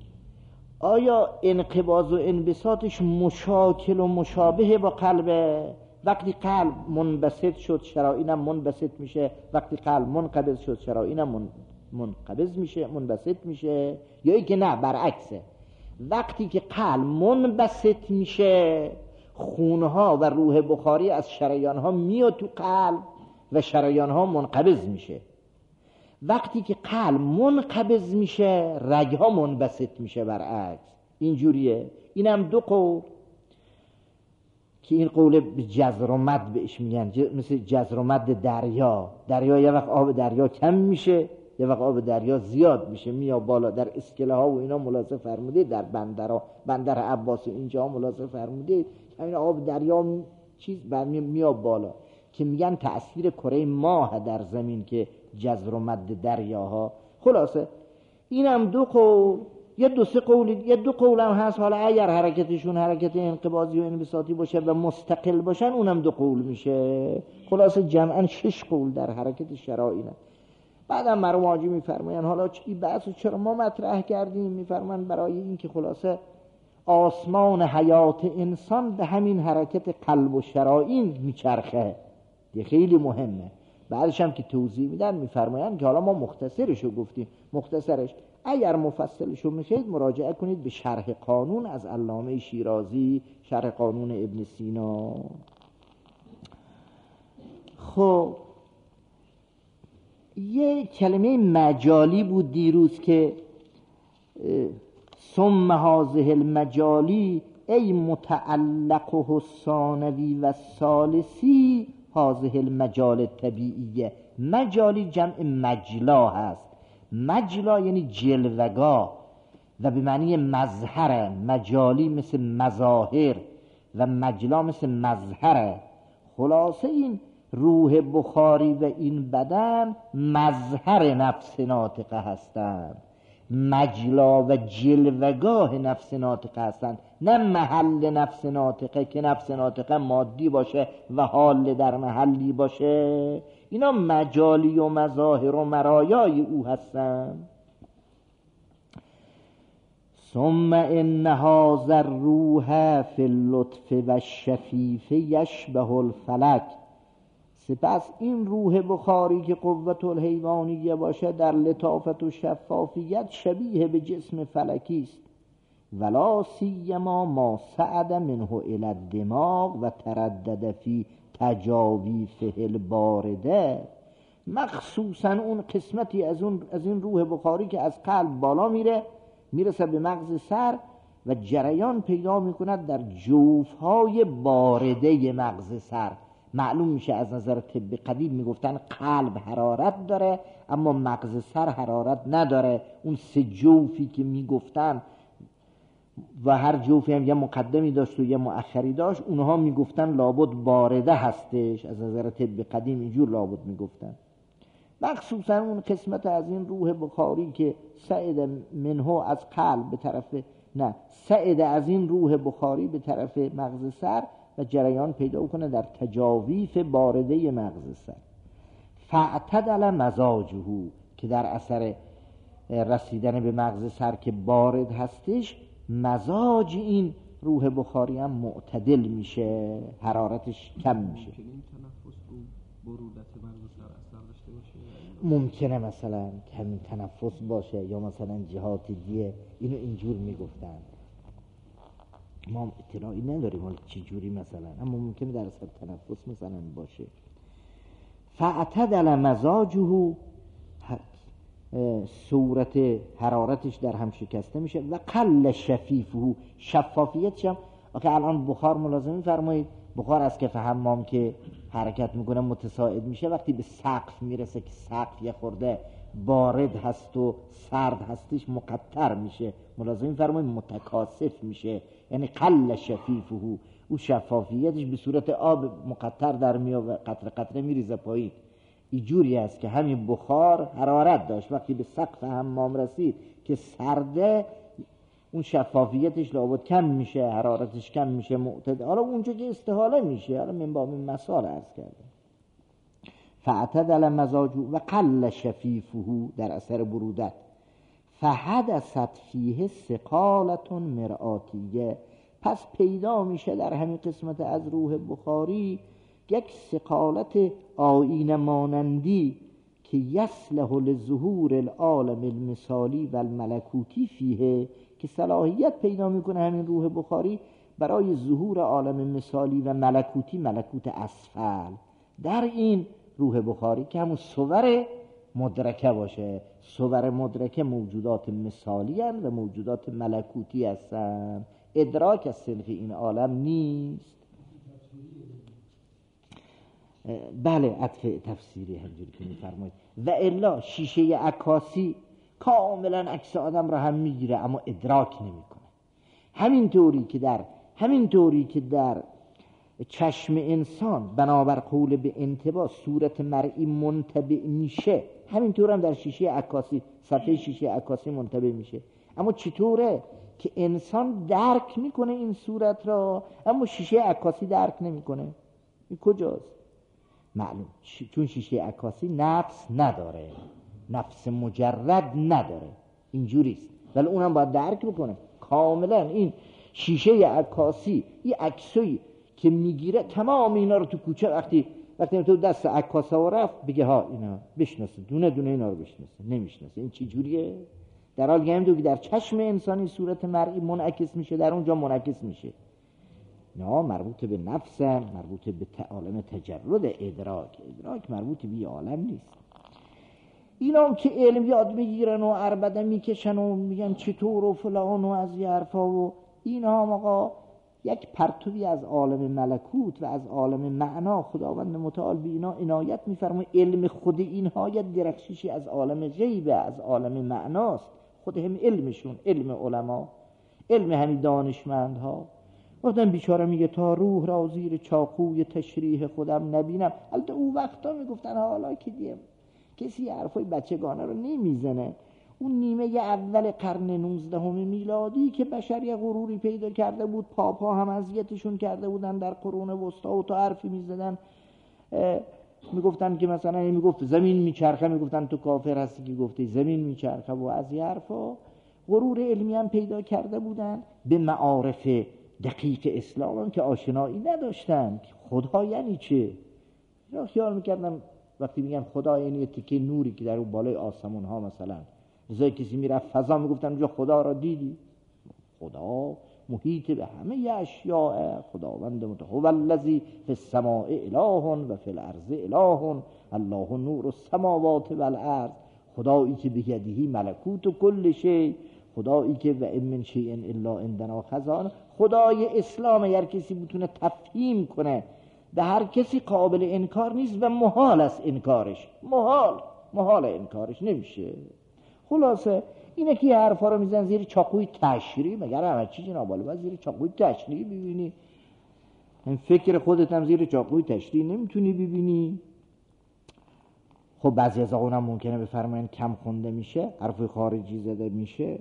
آیا انقباض و انبساطش مشاکل و مشابه با قلبه؟ وقتی قلب منبسط شد شرائینم منبسط میشه، وقتی قلب منقبض شد شرائینم من... منقبض میشه، منبسط میشه. یا ای که نه برعکسه، وقتی که قلب منبسط میشه خونها و روح بخاری از شریانها میاد تو قلب و شریانها منقبض میشه. وقتی که قلب منقبض میشه رگها منبسط میشه، برعکس. اینجوریه. اینم دو قول که این قول به جزر و مد بهش میگن، مثل جزر و مد دریا. دریا یه وقت آب دریا کم میشه، یه وقت آب دریا زیاد میشه، میاد بالا. در اسکله ها و اینا ملاحظه فرموده، در بندرها، بندر عباس و اینجا ملاحظه فرموده همین آب دریا چیز برمی میاد بالا، که میگن تأثیر کره ماه در زمین که جزر و مد دریاها. خلاصه اینم دو قول، یا دو سه قول، یا دو قول هم هست. حالا اگر حرکتشون حرکت انقباضی و انبساطی باشه و مستقل باشن اونم دو قول میشه. خلاصه جمعا شش قول در حرکت شرائینه. بعدم مرحوم حاجی میفرماین حالا این بحثو چرا ما مطرح کردیم؟ میفرمان برای این که خلاصه آسمان حیات انسان به همین حرکت قلب و شرائین میچرخه. یه خیلی مهمه. بعدش هم که توضیح میدن میفرماین که حالا ما مختصرشو گفتیم. مختصرش اگر مفصلشو میخواید مراجعه کنید به شرح قانون از علامه شیرازی، شرح قانون ابن سینا. خب یه کلمه مجالی بود دیروز که ثم هذه المجالی ای متعلقه الثانوی و الثالثی هذه المجال الطبیعیه. مجالی جمع مجلا هست. مجلا یعنی جلوگاه و به معنی مظهر. مجالی مثل مظاهر و مجلا مثل مظهر. خلاصه این روح بخاری و این بدن مظهر نفس ناطقه هستند، مجلا و جلوگاه نفس ناطقه هستند، نه محل نفس ناطقه که نفس ناطقه مادی باشه و حال در محلی باشه. اینا مجالی و مظاهر و مرایای او هستند. ثم ان هذا الروح فی اللطف و الشفیف یشبه الفلک. سپس این روح بخاری که قوت الحیوانیه باشه در لطافت و شفافیت شبیه به جسم فلکی است. ولا سیما ما صعد منه الی الدماغ و تردد فی تجاویفه البارده. مخصوصا اون قسمتی از اون از این روح بخاری که از قلب بالا میره میرسه به مغز سر و جریان پیدا میکند در جوفهای بارده مغز سر. معلوم میشه از نظر طب قدیم میگفتن قلب حرارت داره اما مغز سر حرارت نداره. اون سه جوفی که میگفتن و هر جوفی هم یه مقدمی داشت و یه مؤخری داشت، اونها میگفتن لابد بارده هستش. از نظر طب قدیم اینجور لابد میگفتن. مخصوصا اون قسمت از این روح بخاری که سعید منه از قلب به طرف نه سعید از این روح بخاری به طرف مغز سر و جریان پیدا کنه در تجاویف بارده مغز سر. فاعتدل مزاجه که در اثر رسیدن به مغز سر که بارد هستش، مزاج این روح بخاری هم معتدل میشه، حرارتش کم میشه. ممکنه مثلا کمی تنفس باشه یا مثلا جهات دیگه. اینو اینجور میگفتن، ما اطلاعی نداریم حالا چی جوری مثلا، اما ممکنه در اثر تنفس مثلا باشه. فاعتدل مزاجه، صورت حرارتش در هم شکسته میشه. و قل شفیفه، شفافیتش هم آخه الان بخار ملازم فرمایید، بخار از کف حمام که حرکت میکنه متساعد میشه، وقتی به سقف میرسه که سقف یه خورده بارد هست و سرد هستش مقطر میشه، ملازم فرمایید متکاسف میشه، یعنی قل شفیفه، او شفافیتش به صورت آب مقطر در میاد و قطره قطره میریزه پایین. اینجوری است که همین بخار حرارت داشت، وقتی به سقف حمام رسید که سرده، اون شفافیتش لابد کم میشه، حرارتش کم میشه، معتدل. حالا اونجا که استحاله میشه، حالا من با این مثال عرض کردم. فاعتدل مزاجه و قل شفیفه در اثر برودت. فحدثت فیه ثقالة مرآتیه، پس پیدا میشه در همین قسمت از روح بخاری یک ثقالت آیینه مانندی که یصلح لظهور العالم المثالی و الملکوتی فیه، که صلاحیت پیدا میکنه همین روح بخاری برای ظهور عالم مثالی و ملکوتی، ملکوت اسفل در این روح بخاری که همون صور مدرکه باشه. صور مدرکه موجودات مثالی هستند و موجودات ملکوتی هستند. ادراک از صنف این عالم نیست. بله عطف تفسیری همجوری که میفرمایید. و الا شیشه عکاسی کاملا عکس آدم را هم میگیره اما ادراک نمیکنه. همین طوری که در همین طوری که در چشم انسان بنابر قول به انتباه صورت مرئی منطبع میشه، همینطور هم در شیشه عکاسی، صفحه شیشه عکاسی منطبع میشه. اما چطوره که انسان درک میکنه این صورت را اما شیشه عکاسی درک نمیکنه؟ این کجاست؟ معلوم، چون شیشه عکاسی نفس نداره، نفس مجرد نداره، اینجوریست، ولی اونم باید درک بکنه کاملا. این شیشه عکاسی، این عکسایی که میگیره تمام اینا رو تو کوچه، وقتی وقتی تو دست عکاسا رفت بگه ها اینا بشناسه، دونه دونه اینا رو بشناسه، نمیشناسه. این چی جوریه؟ در حال که در چشم انسانی صورت مرئی منعکس میشه، در اونجا منعکس میشه. نه مربوط به نفس، مربوط به عالم تجرد ادراک. ادراک مربوط به عالم نیست. اینا هم که علم یاد میگیرن و عربده میکشن و میگن چطور و فلان و از یه حرفا و اینا هم آقا یک پرتوی از عالم ملکوت و از عالم معنا خداوند متعال به اینا عنایت میفرمه. علم خود اینها یک درخششی از عالم غیبه، از عالم معناست. خود هم علمشون، علم علما، علم همین دانشمندها. آدم بیچاره میگه تا روح را زیر چاقوی تشریح خودم نبینم. البته اون وقتا میگفتن حالا که دیم کسی حرفای بچگانه رو نمیزنه. اون نیمه اول قرن نوزدهم میلادی که بشر یه غروری پیدا کرده بود، پاپا هم اذیتشون کرده بودن در قرون وسطا و تا حرفی میزدن میگفتن که مثلا میگفت زمین میچرخه، میگفتن تو کافر هستی که گفتی زمین میچرخه و از این حرفا. غرور علمی هم پیدا کرده بودن به معارف دقیق اسلام که آشنایی نداشتن. خدا یعنی چه؟ یا خیال میکردن وقتی میگن خدا یعنی تیکه نوری که در اون بالای آسمون ها مثلا زای کسی میرفت فضا میگفتن اونجا خدا را دیدی؟ خدا محیط به همه اشیاء. خداوند متعال هو الذی فی السماء اله و فی الارض اله الله نور السماوات والارض. خدایی که بیدیه ملکوت و کل شی، خدایی که و ان من شیء الا عندنا خزانه. خدای اسلام اگر کسی بتونه تفهیم کنه به هر کسی قابل انکار نیست و محال است انکارش. محال محال انکارش نمیشه. خلاصه اینه که حرفا رو میزن زیر چاقوی تشریح. مگر همه چی جناب عالی باید زیر چاقوی تشریح ببینی؟ این فکر خودت هم زیر چاقوی تشریح نمیتونی ببینی؟ خب بعضی از آقایون هم ممکنه بفرمایند کم خونده میشه، حرف خارجی زده میشه.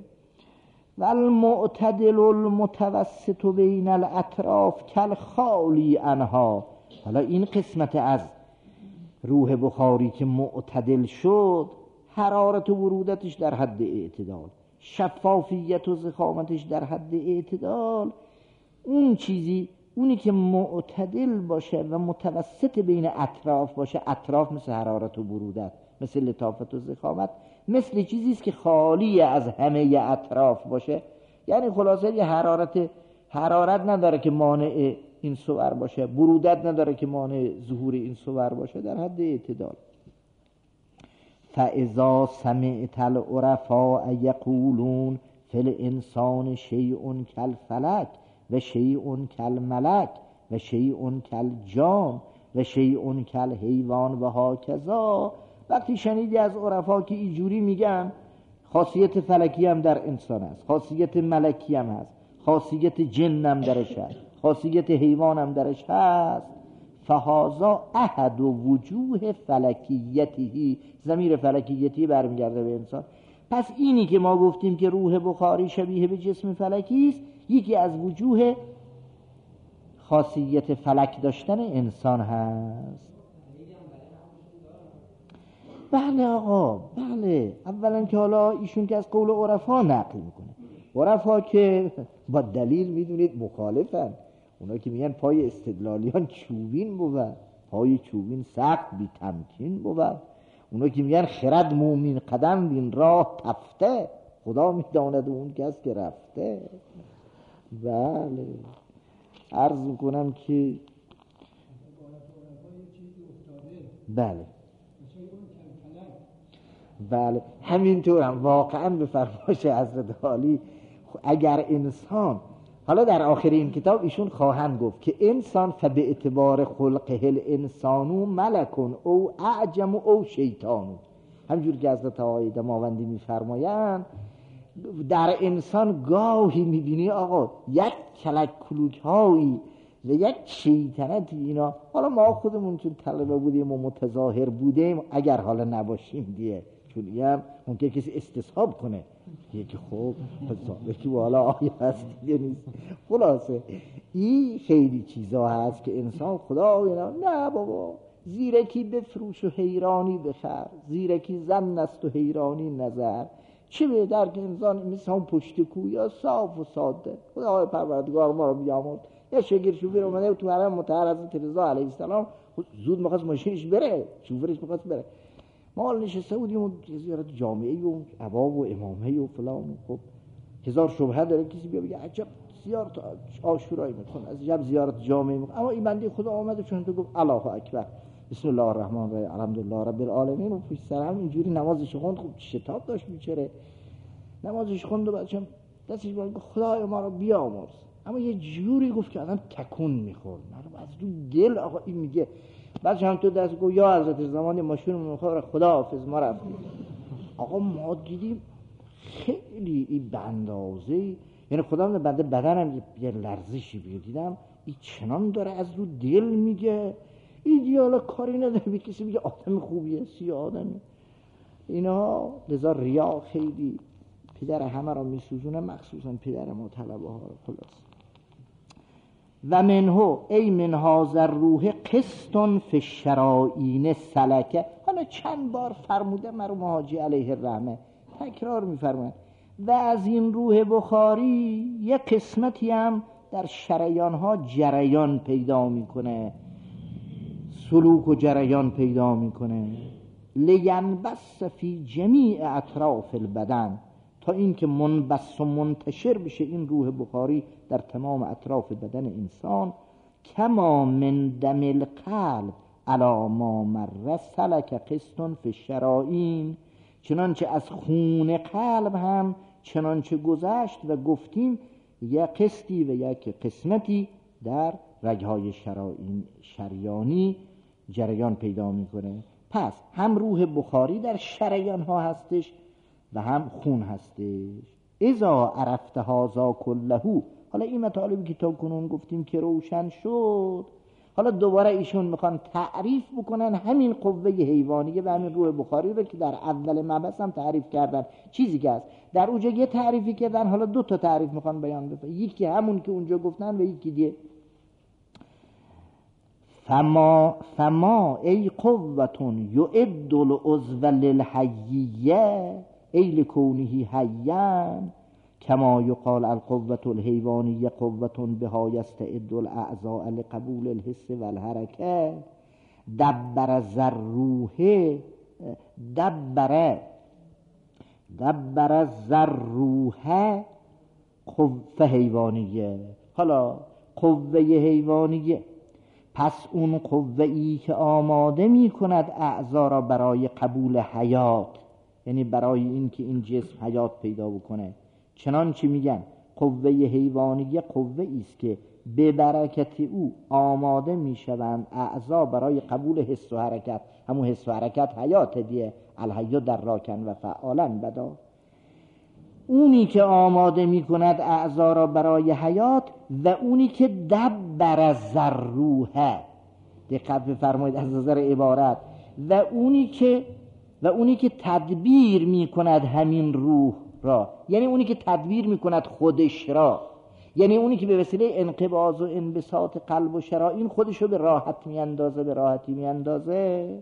والمعتدل المتوسط بین الاطراف کالخالی عنها. حالا این قسمت از روح بخاری که معتدل شد، حرارت و برودتش در حد اعتدال، شفافیت و ضخامتش در حد اعتدال. اون چیزی اونی که معتدل باشه و متوسط بین اطراف باشه، اطراف مثل حرارت و برودت، مثل لطافت و ضخامت، مثل چیزی است که خالی از همه اطراف باشه. یعنی خلاصه یه حرارت حرارت نداره که مانع این صور باشه، برودت نداره که مانع ظهور این صور باشه، در حد اعتدال. فاذا سمعت العرفاء یقولون فی الانسان شیء کالفلک و شیء کالملک و شیء کالجان و شیء کالحیوان و هاکذا. وقتی شنیدی از عرفا که اینجوری میگن خاصیت فلکی هم در انسان هست، خاصیت ملکی هم هست، خاصیت جن هم درش هست، خاصیت حیوان هم درش هست، فهذا احد وجوه فلکیته. ضمیر فلکیتی برمیگرده به انسان. پس اینی که ما گفتیم که روح بخاری شبیه به جسم فلکی است، یکی از وجوه خاصیت فلک داشتن انسان هست. بله آقا، بله. اولا که حالا ایشون که از قول عرفا نقل میکنه، عرفا که با دلیل میدونید مخالفن. اونا که میگن پای استدلالیان چوبین بود، پای چوبین سخت بی تمکین بود. اونا که میگن خرد مومین قدم بین راه تفته، خدا میداند اون کس که رفته. بله عرض میکنم که بله بله همینطور هم واقعا به فرمایش حضرت عالی. اگر انسان، حالا در آخر این کتاب ایشون خواهند گفت که انسان فبه اعتبار خلقه الانسانو ملکون او اعجم او شیطانو، همجور که حضرت آقای دماوندی میفرمایند در انسان گاهی میبینی آقا یک کلک کلوک هایی و یک شیطنتی. اینا حالا ما خودمون چون طلبه بودیم و متظاهر بودیم، اگر حالا نباشیم دیگه، چون یه ممکن کسی استصحاب کنه یکی خوب یکی والا آیه هست دیگه نیست. خلاصه این خیلی چیزا هست که انسان خدا اینا نه بابا زیرکی بفروش و حیرانی بخر، زیرکی زن است و حیرانی نظر. چه بهتر که انسان مثل هم پشت کویا صاف و ساده. خدای پروردگار ما رو بیامرد. یه شگیر شوفیر اومده تو حرم مطهر حضرت رضا علیه السلام، زود می‌خواست ماشینش بره، شوفرش می‌خواست بره، ما حال نشسته بودیم و زیارت جامعه و عبا و امامه و فلان. خب هزار شبهه داره، کسی بیا بگه عجب زیارت عاشورایی میکنه، از عجب زیارت جامعه میکنه. اما این بنده خدا آمده چون تو گفت الله اکبر بسم الله الرحمن الرحیم الحمدلله رب العالمین و پیش سر هم اینجوری نمازش خوند. خب شتاب داشت بیچاره، نمازش خوند و بعدشم دستش باید گفت خدای ما رو بیامرز. اما یه جوری گفت که آدم تکون میخورد، من از تو دل آقا این میگه. بعدش هم تو دست گفت یا حضرت زمان ماشین میخوره خدا حافظ ما رفتیم. آقا ما دیدیم خیلی این بندازه، یعنی خدا من بنده بدنم یه لرزشی دیدم این چنان داره از رو دل میگه. این دیالا کاری نداره به کسی میگه آدم خوبیه سی آدمی اینا. لذا ریا خیلی پدر همه را میسوزونه، مخصوصا پدر ما طلبه ها رو. خلاص و منهو ای من هذا الروح قسط فی الشرائین سلکه. حالا چند بار فرموده مرحوم حاجی علیه الرحمه، تکرار میفرمایند و از این روح بخاری یک قسمتی هم در شریان ها جریان پیدا میکنه، سلوک و جریان پیدا میکنه. لینبث فی جمیع اطراف البدن، تا اینکه منبث و منتشر بشه این روح بخاری در تمام اطراف بدن انسان. کما من دم القلب علی ما مر سلک قسط فی الشرائین، چنانچه از خون قلب هم چنانچه گذشت و گفتیم یک قسطی و یک قسمتی در رگهای شرائین شریانی جریان پیدا میکنه. پس هم روح بخاری در شریان ها هستش و هم خون هستش. اذا عرفت هذا کله، حالا این مطالبی که تا کنون گفتیم که روشن شد، حالا دوباره ایشون میخوان تعریف بکنن همین قوه حیوانیه و همین روح بخاری رو که در اول مبحث هم تعریف کردن. چیزی که هست در اونجا یه تعریفی کردن، حالا دو تا تعریف میخوان بیان بفرمایند، یکی همون که اونجا گفتن و یکی دیگه. فما فما ای قوتون یعد العضو للحییه ای لکونه حیان، کما یقال القوة الحیوانیه قوة بها یستعد الاعضاء لقبول الحس والحرکه. دبر ذروه دبر دبر ذروه قوه حیوانیه. حالا قوه حیوانیه، پس اون قوه ای که آماده می کند اعضا را برای قبول حیات، یعنی برای این که این جسم حیات پیدا بکنه. چنانچه میگن قوه حیوانیه قوه ایست که به برکت او آماده میشوند اعضا برای قبول حس و حرکت. همون حس و حرکت حیات دیه، الحی در راکن و فعالن بدا. اونی که آماده میکند اعضا را برای حیات و اونی که دبر ذروه، دقت بفرمایید از نظر عبارت، و اونی که و اونی که تدبیر میکند همین روح را، یعنی اونی که تدبیر میکند خودش را، یعنی اونی که به وسیله انقباض و انبساط قلب و شرائین خودش رو به راحت میاندازه، به راحتی میاندازه.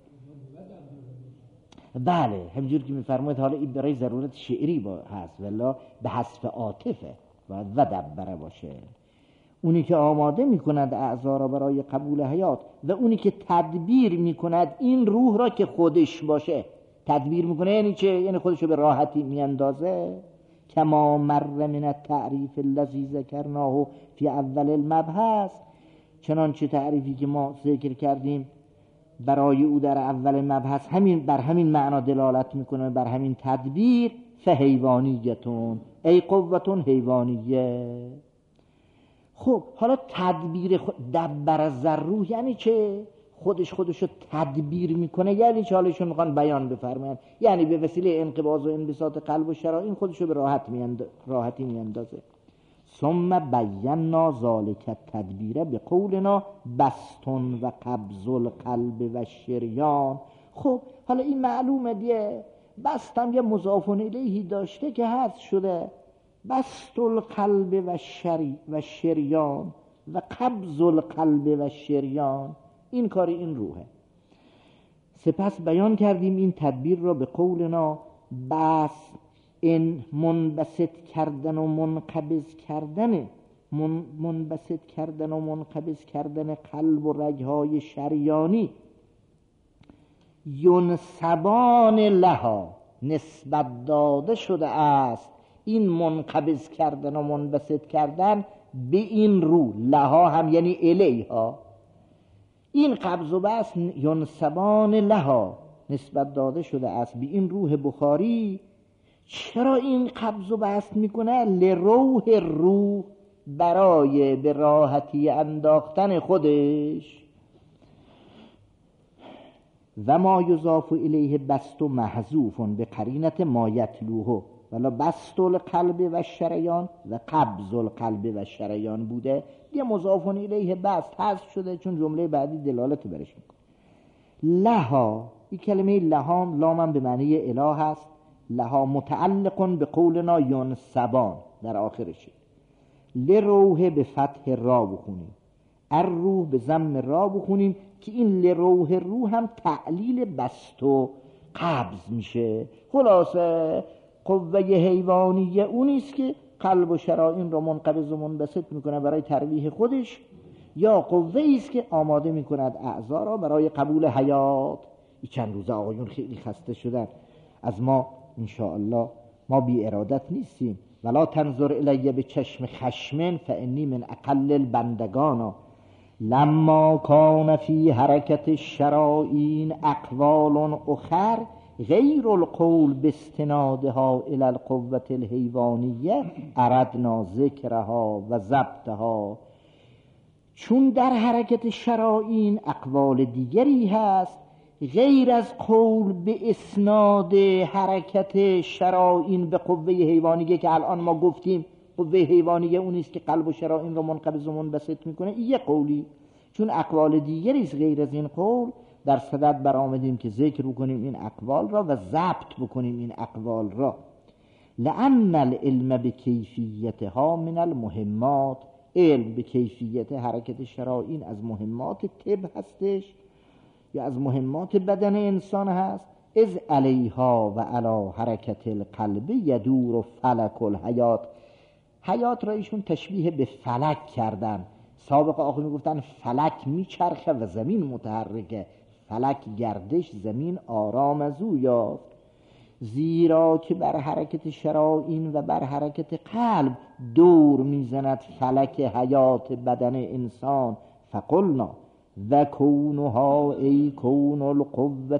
بله همجور که میفرمایید. حالا این برای ضرورت شعری با هست، ولی به حسب عاطفه باید و دبره باشه. اونی که آماده میکند اعضا را برای قبول حیات و اونی که تدبیر میکند این روح را که خودش باشه. تدبیر میکنه یعنی چه؟ یعنی خودش رو به راحتی میاندازه. کما مر من التعریف الذی ذکرناه فی اول المبحث، چنانچه تعریفی که ما ذکر کردیم برای او در اول مبحث همین بر همین معنا دلالت میکنه، بر همین تدبیر. فحیوانیتون ای قوتون حیوانیه. خب حالا تدبیر خود دبر ذروح یعنی چه؟ خودش خودشو تدبیر میکنه، یعنی چه؟ حالشون میخوان بیان بفرمایند، یعنی به وسیله انقباض و انبساط قلب و شرائین خودشو به راحت میاند... راحتی میاندازه. ثم بینا ذالک التدبیر به قولنا بستون و قبض القلب و شریان. خب حالا این معلومه دیگه، بستم یه مضاف الیهی داشته که حذف شده، بست القلب و شری و شریان و قبض القلب و شریان، این کاری این روحه. سپس بیان کردیم این تدبیر را به قولنا بس این منبسط کردن و منقبض کردن من منبسط کردن و منقبض کردن قلب و رگهای شریانی ینسبان لها نسبت داده شده است این منقبض کردن و منبسط کردن به این روح. لها هم یعنی الیها. این قبض و بسط ینسبان لها نسبت داده شده است به این روح بخاری. چرا این قبض و بسط میکنه؟ لروح روح، برای به راحتی انداختن خودش. و ما یضاف الیه بسط و محذوف به قرینت ما یتلوه، ولی بسط القلب و شریان و قبض القلب و شریان بوده، یه مضاف الیه بسط حذف شده چون جمله بعدی دلالت برش میکنه. لها، این کلمه لها لام به معنی اله است. لها متعلق به قولنا ینسبان در آخرشه. لروح به فتح را بخونیم، الروح به ضم را بخونیم که این لروح روح هم تعلیل بسط و قبض میشه. خلاصه قوه حیوانیه اونیست که قلب و شرائین را منقبض و منبسط میکنه برای ترویح خودش، یا قوه ایست که آماده میکند اعضا را برای قبول حیات. این چند روز آقایون خیلی خسته شدن از ما، انشاءالله ما بی ارادت نیستیم. ولا تنظر الیه به چشم خشمن فانی من اقل البندگانا لما کان فی حرکت الشرائین اقوال اخر غیر القول باستنادها الی القوة الحیوانیه اردنا ذکرها و ضبطها. چون در حرکت شرائین اقوال دیگری هست غیر از قول به اسناد حرکت شرائین به قوه حیوانیه که الان ما گفتیم قوه حیوانیه اونیست که قلب و شرائین رو منقبض و منبسط میکنه، این یه قولی. چون اقوال دیگریست غیر از این قول، در صدد برآمدیم که ذکر بکنیم این اقوال را و ضبط بکنیم این اقوال را. لأن العلم بکیفیتها من المهمات، علم به کیفیت حرکت شرائین از مهمات طب هستش یا از مهمات بدن انسان هست. از علیها و علی حرکت القلب یدور و فلک الحیات. حیات را ایشون تشبیه به فلک کردن. سابق آقا می گفتن فلک میچرخه و زمین متحرکه، فلک گردش، زمین آرام از او یافت. زیرا که بر حرکت شرائین و بر حرکت قلب دور میزند فلک حیات بدن انسان. فقلنا و کونها ای کون القوة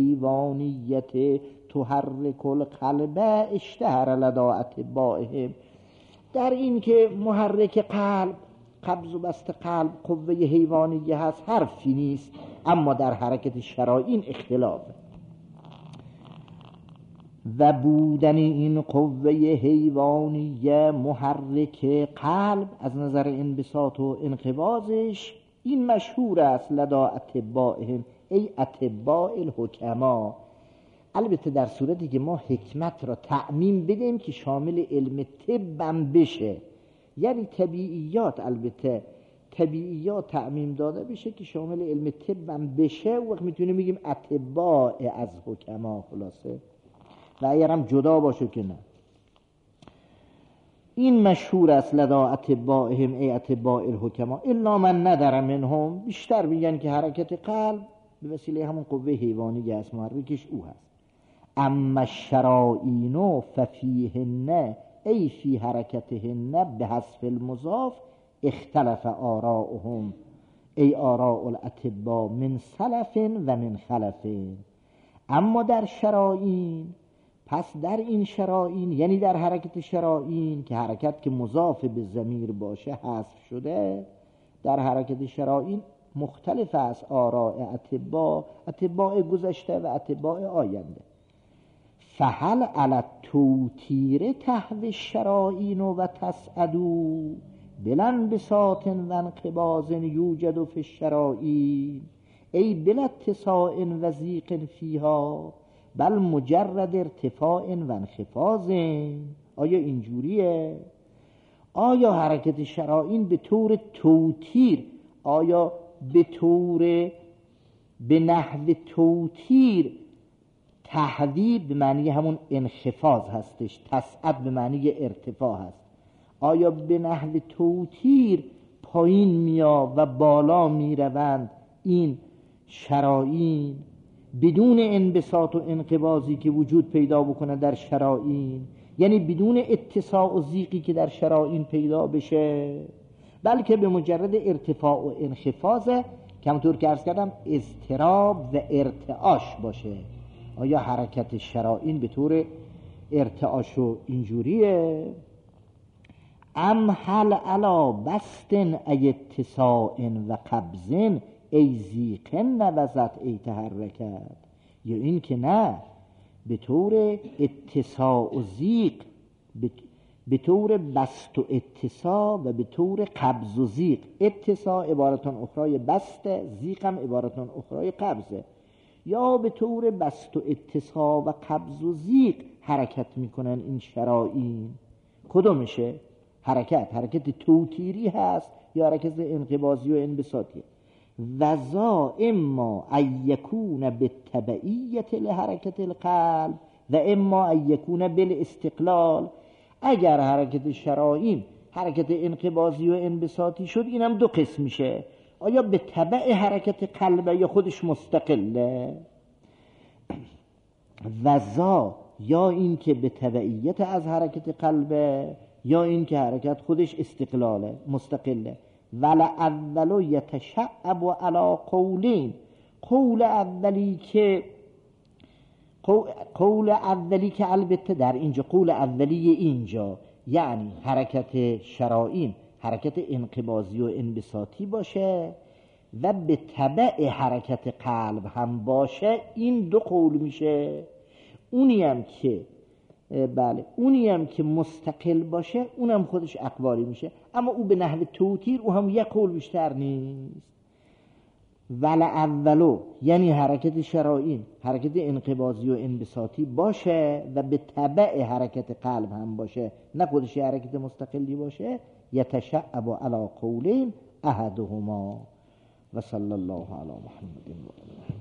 الحیوانیت تحرک القلب اشتهر لدى اتباعهم. در این که محرک قلب، قبض و بسط قلب قوه حیوانیه هست حرفی نیست، اما در حرکت شرائین اختلافه. و بودن این قوه حیوانیه محرک قلب از نظر انبساط و انقباضش این مشهور است لدى اتباعهم ای اتباع الحکما. البته در صورتی که ما حکمت را تعمیم بدیم که شامل علم طب بشه، یعنی طبیعیات، البته طبیعیات تعمیم داده بشه که شامل علم طب بشه، وقت میتونیم بگیم اتباع از حکما. خلاصه و اگر هم جدا باشه که نه. این مشهور است لدى اتباعهم ای اتباع الحکما الا من ندر منهم. بیشتر میگن که حرکت قلب به وسیله همون قوه حیوانی است، محرکش او هست. اما الشرائین ففیهن ای فی حرکتهن به حذف المضاف اختلف آراؤهم ای آراء الاطباء من سلف و من خلف. اما در شرائین، پس در این شرائین یعنی در حرکت شرائین که حرکت که مضاف به ضمیر باشه حذف شده، در حرکت شرائین مختلف است آراء اطباء، اطباء گذشته و اطباء آینده. فهل علی التوتیر تحوی الشرائین و تسعدو بلن بساط و انقباض یوجد فی الشرائین ای بلا اتساع و ضیق فیها بل مجرد ارتفاع و انخفاض. آیا اینجوریه؟ آیا حرکت شرائین به طور توتیر، آیا به طور به نحو توتیر تحوی به معنی همون انخفاض هستش، تسعد به معنی ارتفاع هست، آیا به نحو توتیر پایین میا و بالا می روند این شرائین بدون انبساط و انقباضی که وجود پیدا بکنه در شرائین، یعنی بدون اتساع و ضیقی که در شرائین پیدا بشه، بلکه به مجرد ارتفاع و انخفاض که همونطور که عرض کردم اضطراب و ارتعاش باشه. آیا حرکت شرائین به طور ارتعاش و اینجوریه؟ ام هل علا بستن ای اتساع و قبضن ای زیقن نوزت ای تحرکت، یا این که نه به طور اتساع و زیق، به طور بست و اتساع و به طور قبض و زیق. اتساع عبارتان اخرای بسته، زیق هم عبارتان اخرای قبضه. یا به طور بست و اتساع و قبض و زیق حرکت میکنن این شرائین. کدومشه؟ حرکت حرکت توتیری هست یا حرکت انقباضی و انبساطی؟ وذا اما ان یکون بالتبعیت لحرکت القلب و اما ان یکون بالاستقلال. اگر حرکت شرائین حرکت انقباضی و انبساطی شد، اینم دو قسم میشه، آیا به تبع حرکت قلبه یا خودش مستقله؟ وذا یا این که به تبعیت از حرکت قلبه یا این که حرکت خودش استقلاله مستقله. ول اولو یتشعب علی قولین، قول اولی که قول اولی که البته در اینجا قول اولی اینجا یعنی حرکت شرائین حرکت انقباضی و انبساطی باشه و به تبع حرکت قلب هم باشه، این دو قول میشه. اونی هم که بله اونی هم که مستقل باشه اونم خودش اقوالی میشه، اما او به نحو توتیر او هم یک قول بیشتر نیست. ول اولو یعنی حرکت شرائین حرکت انقباضی و انبساطی باشه و به تبع حرکت قلب هم باشه، نه خودش حرکت مستقلی باشه. یتشعب علی قولین احدهما و صلی الله علی محمد و